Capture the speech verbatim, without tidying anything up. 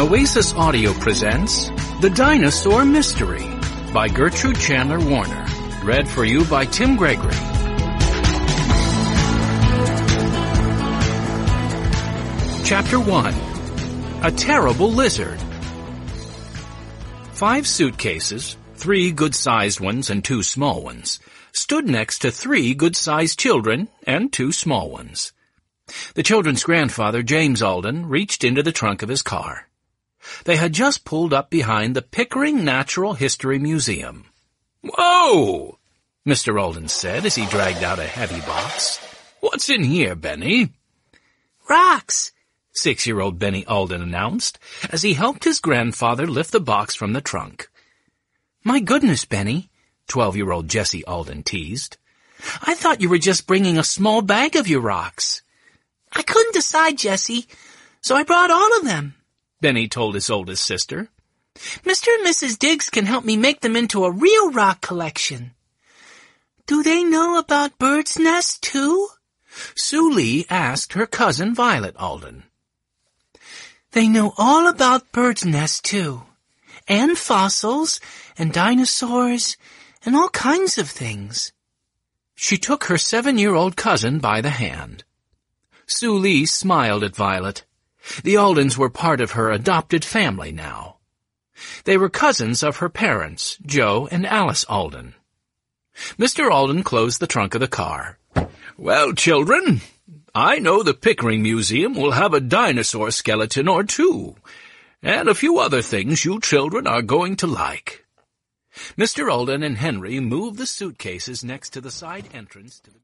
Oasis Audio presents The Dinosaur Mystery by Gertrude Chandler Warner. Read for you by Tim Gregory. Chapter one. A Terrible Lizard. Five suitcases, three good-sized ones and two small ones, stood next to three good-sized children and two small ones. The children's grandfather, James Alden, reached into the trunk of his car. They had just pulled up behind the Pickering Natural History Museum. "Whoa!" Mister Alden said as he dragged out a heavy box. "What's in here, Benny?" "Rocks," six-year-old Benny Alden announced as he helped his grandfather lift the box from the trunk. "My goodness, Benny," twelve-year-old Jessie Alden teased. "I thought you were just bringing a small bag of your rocks." "I couldn't decide, Jessie, so I brought all of them," Benny told his oldest sister. "Mister and Missus Diggs can help me make them into a real rock collection." "Do they know about birds' nests, too?" Sue Lee asked her cousin Violet Alden. "They know all about birds' nests, too, and fossils, and dinosaurs, and all kinds of things." She took her seven-year-old cousin by the hand. Sue Lee smiled at Violet. The Aldens were part of her adopted family now. They were cousins of her parents, Joe and Alice Alden. Mister Alden closed the trunk of the car. "Well, children, I know the Pickering Museum will have a dinosaur skeleton or two, and a few other things you children are going to like." Mister Alden and Henry moved the suitcases next to the side entrance to the